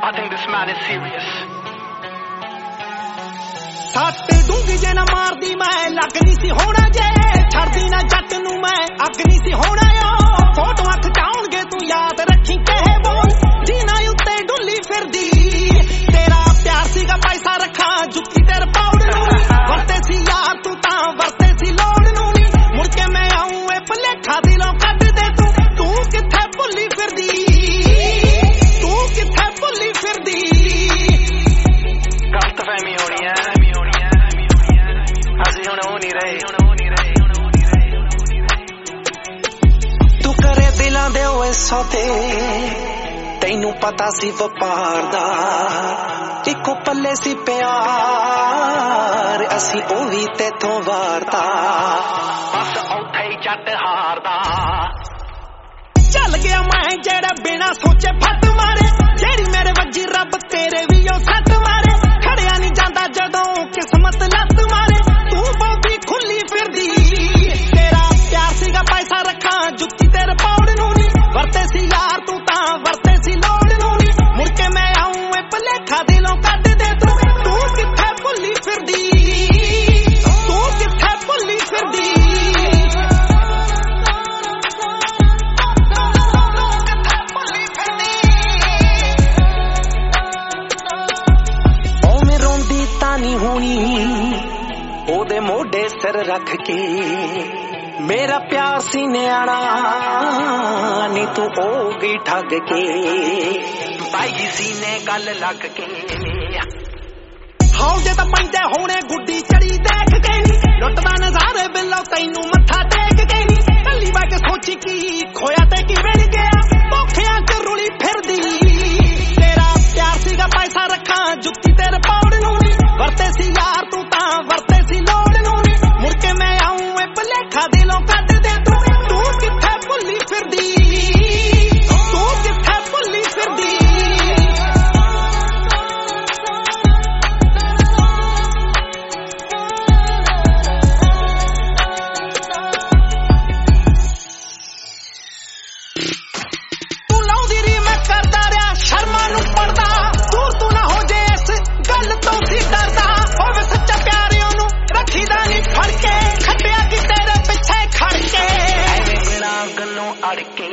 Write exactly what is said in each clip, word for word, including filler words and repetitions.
I think this man is serious. ਸੱਟ ਡੂੰਗੀ ਜੇ ਨਾ ਮਾਰਦੀ ਮੈਂ ਲੱਗ ਨਹੀਂ ਸੀ ਹੋਣਾ ਜੇ ਛੱਡਦੀ ਨਾ ਜੱਟ ਨੂੰ ਮੈਂ ਅੱਗ ਨਹੀਂ ਸੀ ਹੋਣਾ ਓ ਫੋਟੋਆਂ ਖਿਚਾਉਣਗੇ ਤੂੰ ਯਾਦ ਰੱਖੀ ਕਹੇ ਬੋਲ ਜੀਨਾ ਉੱਤੇ ਡੁੱਲੀ ਫਿਰਦੀ ਤੇਰਾ ਪਿਆਰ ਸੀਗਾ ਪੈਸਾ ਰੱਖਾਂ ਜੁੱਤੀ ਤੇਰੇ ਪਾਉੜ ਨੂੰ ਵਰਤੇ ਸੀ ਯਾਰ ਤੂੰ ਤਾਂ ਵਰਤੇ ਸੀ ਲੋੜ ਨੂੰ ਨੀ ਮੁੜ ਕੇ ਮੈਂ ਆਉਂ ਇਹ ਭੁਲੇਖਾ ਦਿਲੋਂ ਕੱਢ ਦੇ ਤੂੰ ਤੂੰ ਕਿੱਥੇ ਭੁੱਲੀ ਫਿਰਦੀ ਤੂੰ ਕਿੱਥੇ ਭੁੱਲੀ ਫਿਰਦੀ ਗਲਤਫਹਿਮੀ ਹੋਣੀ ਹੈ ਅਸੀਂ ਹੁਣ ਹੋ ਨਹੀਂ ਰਹੇ ਤੂੰ ਕਰੇ ਦਿਲਾਂ ਦੇ ਓਏ ਸੌਦੇ ਤੈਨੂੰ ਪਤਾ ਸੀ ਵਪਾਰ ਦਾ ਇੱਕੋ ਪੱਲੇ ਸੀ ਪਿਆਰ ਅਸੀਂ ਉਹ ਵੀ ਤੇਥੋਂ ਵਾਰਤਾ ਬਸ ਉੱਥੇ ਹੀ ਜੱਟ ਹਾਰਦਾ ਚੱਲ ਗਿਆ ਮੈਂ ਜਿਹੜਾ ਬਿਨਾ ਸੋਚੇ ਫੱਟ ਮਾਰੇ ਜਿਹੜੀ ਮੇਰੇ ਵੱਜੀ ਰੱਬ ਤੇਰੇ ਵੀ ਉਹ ਸੱਟ ਮਾਰੇ ਖੜਿਆ ਨਹੀਂ ਜਾਂਦਾ ਜਦੋਂ ਕਿਸਮਤ ਲੱਤ ਮਾਰੇ ਤੂੰ ਬਹੁਤੀ ਖੁੱਲੀ ਫਿਰਦੀ ਤੇਰਾ ਪਿਆਰ ਸੀਗਾ ਪੈਸਾ ਰੱਖਾਂ ਜੁੱਤੀ ਤੇਰੇ ਪਾਉੜ ਨੂੰ ਨੀ ਵਰਤੇ ਸੀ ਯਾਰ ਤੂੰ ਤਾਂ ਵਰਤੇ ਸੀ ਲੋੜ ਨੂੰ ਨੀ ਮੁੜ ਕੇ ਮੈਂ ਆਉਂ ਇਹ ਭੁਲੇਖਾ ਦਿਲੋਂ ਕੱਢ ਦੇ ਤੂੰ ਤੂੰ ਕਿੱਥੇ ਭੁੱਲੀ ਫਿਰਦੀ ਤੂੰ ਕਿੱਥੇ ਭੁੱਲੀ ਫਿਰਦੀ ਨਹੀਂ ਹੋਣੀ ਉਹਦੇ ਮੋਢੇ ਸਿਰ ਰੱਖ ਕੇ ਮੇਰਾ ਪਿਆਰ ਸੀ ਨਿਆਣਾ ਨੀ ਤੂੰ ਹੋ ਗਈ ਠੱਗ ਕੇ ਬਾਈ ਸੀਨੇ ਗੱਲ ਲੱਗ ਕੇ ਹਾਉ ਜੇ ਤਾਂ ਪੈਂਦੇ ਹੋਣੇ ਗੁੱਡੀ ਚੜੀ ਦੇਖ ਕੇ ਨੀ ਲੁੱਟਦਾ ਨਜ਼ਾਰੇ ਬਿੱਲੋ ਤੈਨੂੰ ਮੱਥਾ ਟੇਕ ਕੇ ਨੀ ਕੱਲੀ ਬੈ ਕੇ ਸੋਚੀ ਕੀ ਖੋਇਆ ਤੇ ਕੀ ਵਿੜ ਗਿਆ ਭੁੱਖਿਆਂ ਚ ਰੁਲੀ ਫਿਰਦੀ ਤੇਰਾ ਪਿਆਰ ਸੀਗਾ ਪੈਸਾ ਰੱਖਾਂ ਜੁੱਤੀ ਤੇਰੇ ਪਾਉੜ ਨੂੰ ਨੀ ਵਰਤੇ ਸੀ ਯਾਰ ਤੂੰ ਤਾਂ ਵਰਤੇ ਸੀ ਲੋੜ ਨੂੰ ਨੀ ਮੁੜ ਕੇ ਮੈਂ ਆਉਂ ਇਹ ਭੁਲੇਖਾ ਦਿਲੋਂ ਕੱਢ ਦੇ ਤੂੰ ਤੂੰ ਕਿੱਥੇ ਭੁੱਲੀ ਫਿਰਦੀ ਤੂੰ ਕਿੱਥੇ ਭੁੱਲੀ ਫਿਰਦੀ ਤੂੰ ਲਾਉਂਦੀ ਰੀ ਮੈਂ ਕਰਦਾ ਰਿਹਾ ਸ਼ਰਮਾਂ ਨੂੰ ਪੜਦਾ ਦੂਰ ਤੂੰ ਨਾ ਹੋ ਜੇ ਇਸ ਗੱਲ ਤੋਂ ਸੀ ਡਰਦਾ ਹੋਵੇ ਸੱਚਾ ਪਿਆਰ ਉਹਨੂੰ ਰੱਖੀਦਾ ਨਹੀਂ ਫੜ ਕੇ ਖੱਟਿਆ ਕਿ ਤੇਰੇ ਪਿੱਛੇ ਖੜ ਕੇ ਐਵੇਂ ਬਿਨਾਂ ਗੱਲੋਂ ਅੜ ਕੇ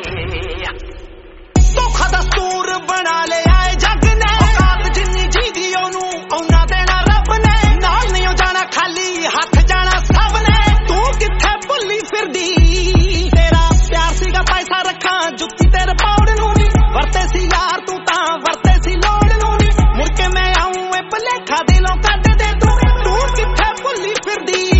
ਧੋਖਾ ਦਸਤੂਰ ਬਣਾ ਲਿਆ ਏ ਜੱਗ ਨੇ ਔਕਾਤ ਜਿੰਨੀ ਜੀਦੀ ਉਹਨੂੰ ਉਹਨਾਂ ਦੇਣਾ ਰੱਬ ਨੇ ਨਾਲ ਨਹੀਂ ਜਾਣਾ ਖਾਲੀ ਹੱਥ ਜਾਣਾ ਸਭ ਨੇ ਤੂੰ ਕਿੱਥੇ ਭੁੱਲੀ ਫਿਰਦੀ ਤੇਰਾ ਪਿਆਰ ਸੀਗਾ ਪੈਸਾ ਰੱਖਾਂ ਜੁੱਤੀ ਤੇਰੇ ਪਾਉੜ ਨੂੰ ਨੀ ਵਰਤੇ ਸੀ ਯਾਰ ਤੂੰ ਤਾਂ ਵਰਤੇ ਸੀ ਲੋੜ ਨੂੰ ਨੀ ਮੁੜ ਕੇ ਮੈਂ ਆਉਂ ਇਹ ਭੁਲੇਖਾ ਦਿਲੋਂ ਕੱਢ ਦੇ ਤੂੰ ਤੂੰ ਕਿੱਥੇ ਭੁੱਲੀ ਫਿਰਦੀ